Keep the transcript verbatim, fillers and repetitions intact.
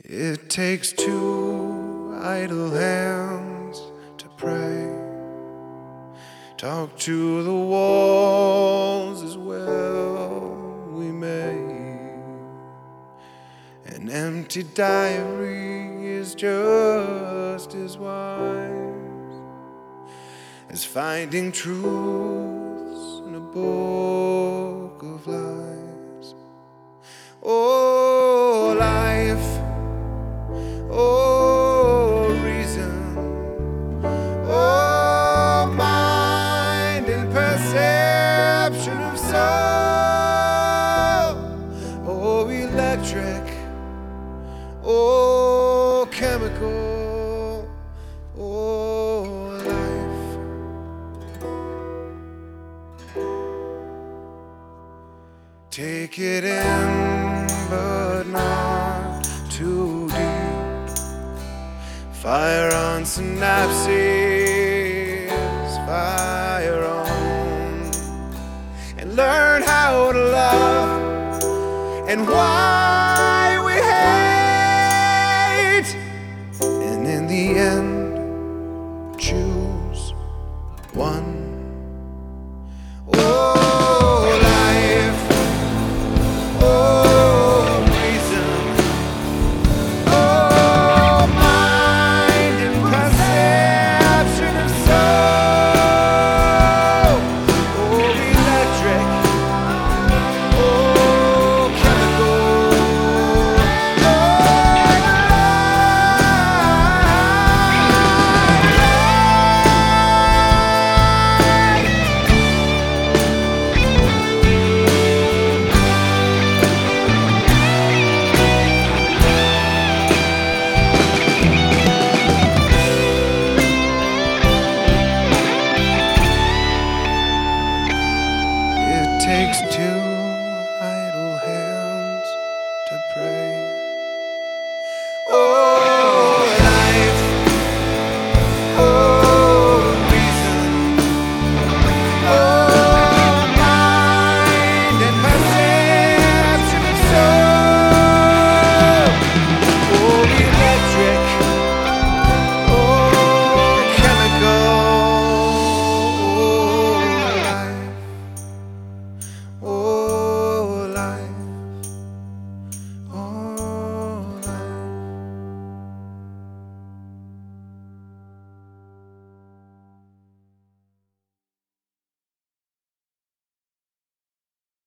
It takes two idle hands to pray. Talk to the walls as well we may. An empty diary is just as wise as finding truths in a book of lies. Oh, life. Oh, reason. Oh, mind and perception of soul. Oh, electric. Oh, chemical. Oh, life. Take it in, but not too deep. Fire on synapses, fire on, and learn how to love and why we hate. And in the end,